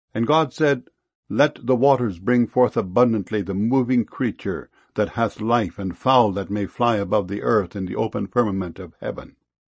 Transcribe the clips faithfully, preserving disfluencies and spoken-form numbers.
And God said, Let the waters bring forth abundantly the moving creature that hath life, and fowl that may fly above the earth in the open firmament of heaven.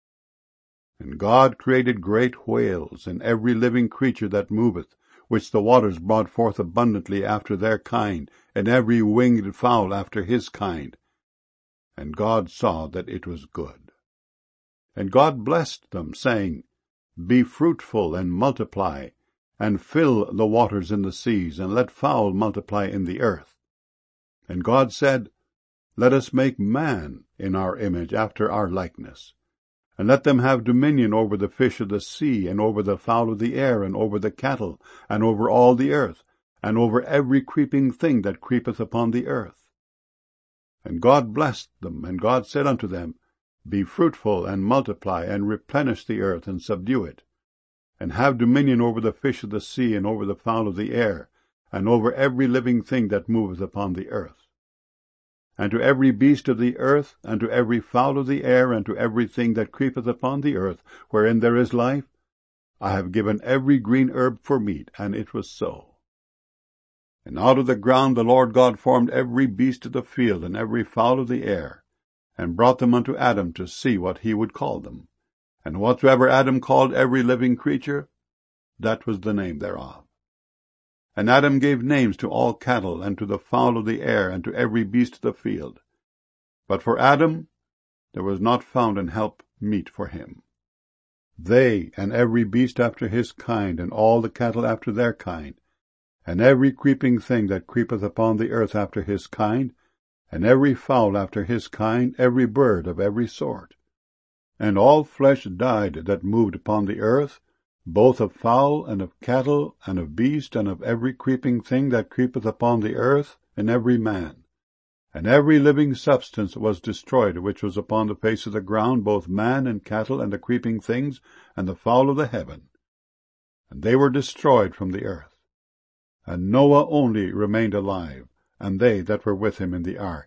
And God created great whales, and every living creature that moveth, which the waters brought forth abundantly after their kind, and every winged fowl after his kind. And God saw that it was good. And God blessed them, saying, Be fruitful, and multiply, and fill the waters in the seas, and let fowl multiply in the earth. And God said, Let us make man in our image, after our likeness. And let them have dominion over the fish of the sea, and over the fowl of the air, and over the cattle, and over all the earth, and over every creeping thing that creepeth upon the earth. And God blessed them, and God said unto them, Be fruitful, and multiply, and replenish the earth, and subdue it, and have dominion over the fish of the sea, and over the fowl of the air, and over every living thing that moveth upon the earth. And to every beast of the earth, and to every fowl of the air, and to every thing that creepeth upon the earth, wherein there is life, I have given every green herb for meat. And it was so. And out of the ground the Lord God formed every beast of the field, and every fowl of the air, and brought them unto Adam to see what he would call them. And whatsoever Adam called every living creature, that was the name thereof. And Adam gave names to all cattle, and to the fowl of the air, and to every beast of the field. But for Adam there was not found an help meet for him. They, and every beast after his kind, and all the cattle after their kind, and every creeping thing that creepeth upon the earth after his kind, and every fowl after his kind, every bird of every sort. And all flesh died that moved upon the earth, both of fowl, and of cattle, and of beast, and of every creeping thing that creepeth upon the earth, and every man. And every living substance was destroyed, which was upon the face of the ground, both man, and cattle, and the creeping things, and the fowl of the heaven. And they were destroyed from the earth. And Noah only remained alive, and they that were with him in the ark.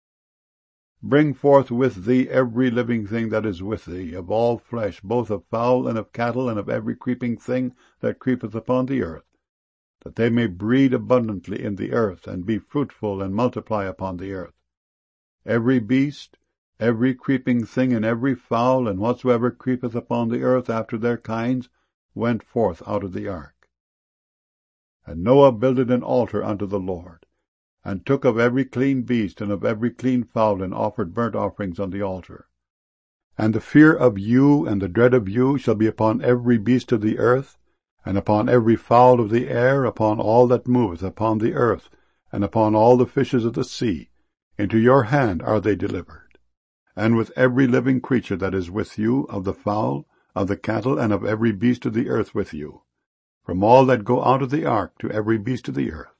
Bring forth with thee every living thing that is with thee, of all flesh, both of fowl, and of cattle, and of every creeping thing that creepeth upon the earth, that they may breed abundantly in the earth, and be fruitful, and multiply upon the earth. Every beast, every creeping thing, and every fowl, and whatsoever creepeth upon the earth after their kinds, went forth out of the ark. And Noah builded an altar unto the Lord, and took of every clean beast, and of every clean fowl, and offered burnt offerings on the altar. And the fear of you, and the dread of you, shall be upon every beast of the earth, and upon every fowl of the air, upon all that moveth upon the earth, and upon all the fishes of the sea. Into your hand are they delivered. And with every living creature that is with you, of the fowl, of the cattle, and of every beast of the earth with you, from all that go out of the ark to every beast of the earth.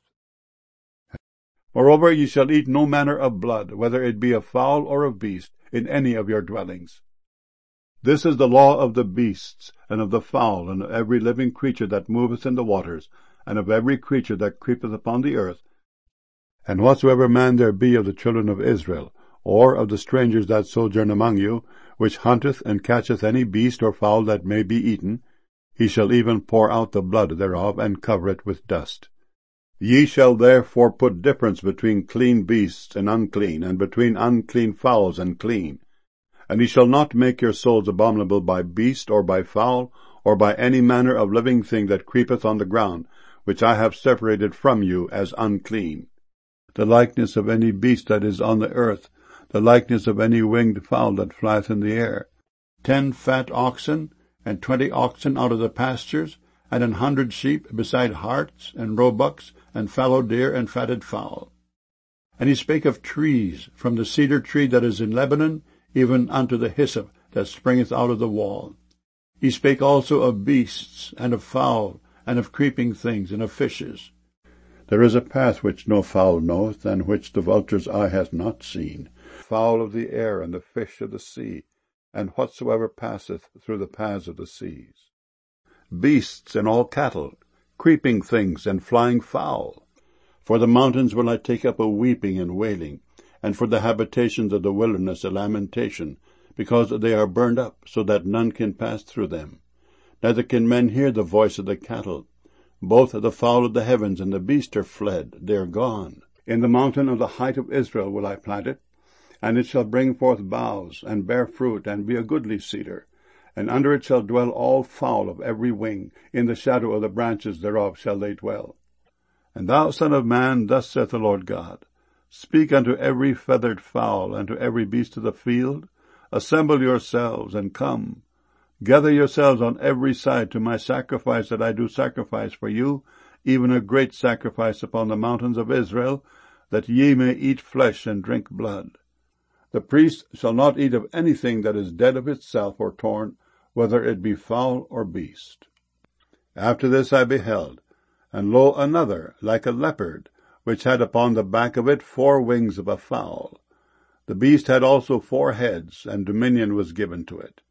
Moreover, ye shall eat no manner of blood, whether it be of fowl or of beast, in any of your dwellings. This is the law of the beasts, and of the fowl, and of every living creature that moveth in the waters, and of every creature that creepeth upon the earth. And whatsoever man there be of the children of Israel, or of the strangers that sojourn among you, which hunteth and catcheth any beast or fowl that may be eaten, he shall even pour out the blood thereof, and cover it with dust. Ye shall therefore put difference between clean beasts and unclean, and between unclean fowls and clean. And ye shall not make your souls abominable by beast, or by fowl, or by any manner of living thing that creepeth on the ground, which I have separated from you as unclean. The likeness of any beast that is on the earth, the likeness of any winged fowl that flieth in the air, ten fat oxen, and twenty oxen out of the pastures, and an hundred sheep, beside harts, and roebucks, and fallow deer, and fatted fowl. And he spake of trees, from the cedar tree that is in Lebanon, even unto the hyssop that springeth out of the wall. He spake also of beasts, and of fowl, and of creeping things, and of fishes. There is a path which no fowl knoweth, and which the vulture's eye hath not seen, fowl of the air, and the fish of the sea, and whatsoever passeth through the paths of the seas. Beasts and all cattle, creeping things, and flying fowl. For the mountains will I take up a weeping and wailing, and for the habitations of the wilderness a lamentation, because they are burned up, so that none can pass through them. Neither can men hear the voice of the cattle. Both the fowl of the heavens and the beast are fled, they are gone. In the mountain of the height of Israel will I plant it, and it shall bring forth boughs, and bear fruit, and be a goodly cedar. And under it shall dwell all fowl of every wing, in the shadow of the branches thereof shall they dwell. And thou, son of man, thus saith the Lord God, speak unto every feathered fowl, and to every beast of the field, assemble yourselves, and come. Gather yourselves on every side to my sacrifice that I do sacrifice for you, even a great sacrifice upon the mountains of Israel, that ye may eat flesh and drink blood. The priest shall not eat of anything that is dead of itself or torn, whether it be fowl or beast. After this I beheld, and lo, another, like a leopard, which had upon the back of it four wings of a fowl. The beast had also four heads, and dominion was given to it.